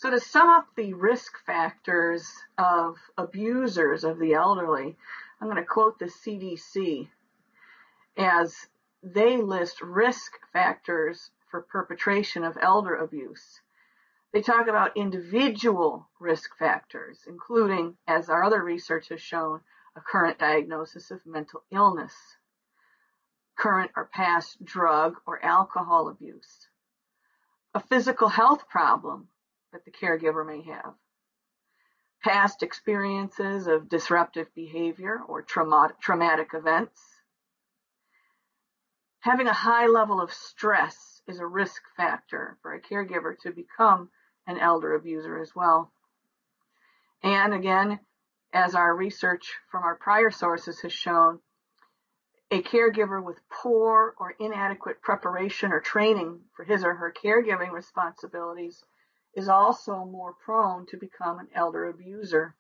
So to sum up the risk factors of abusers of the elderly, I'm going to quote the CDC as they list risk factors for perpetration of elder abuse. They talk about individual risk factors, including, as our other research has shown, a current diagnosis of mental illness, current or past drug or alcohol abuse, a physical health problem that the caregiver may have, past experiences of disruptive behavior or traumatic events. Having a high level of stress is a risk factor for a caregiver to become an elder abuser as well. And again, as our research from our prior sources has shown, a caregiver with poor or inadequate preparation or training for his or her caregiving responsibilities is also more prone to become an elder abuser,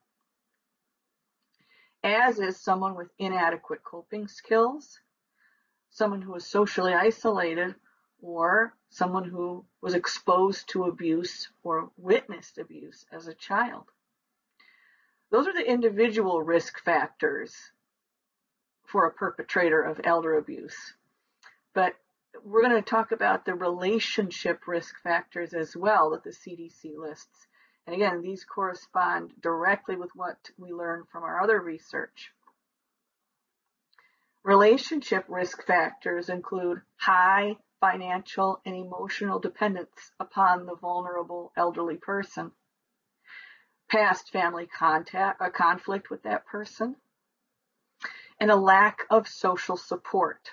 as is someone with inadequate coping skills, someone who is socially isolated, or someone who was exposed to abuse or witnessed abuse as a child. Those are the individual risk factors for a perpetrator of elder abuse. But we're going to talk about the relationship risk factors as well that the CDC lists. And again, these correspond directly with what we learned from our other research. Relationship risk factors include high financial and emotional dependence upon the vulnerable elderly person, past family conflict with that person, and a lack of social support.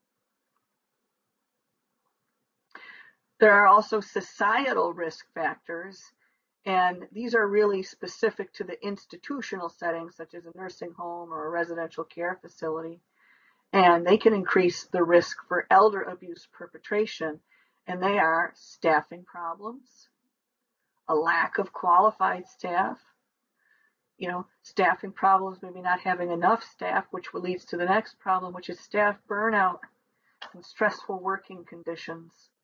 There are also societal risk factors, and these are really specific to the institutional settings, such as a nursing home or a residential care facility. And they can increase the risk for elder abuse perpetration, and they are staffing problems, a lack of qualified staff, staffing problems, maybe not having enough staff, which leads to the next problem, which is staff burnout and stressful working conditions.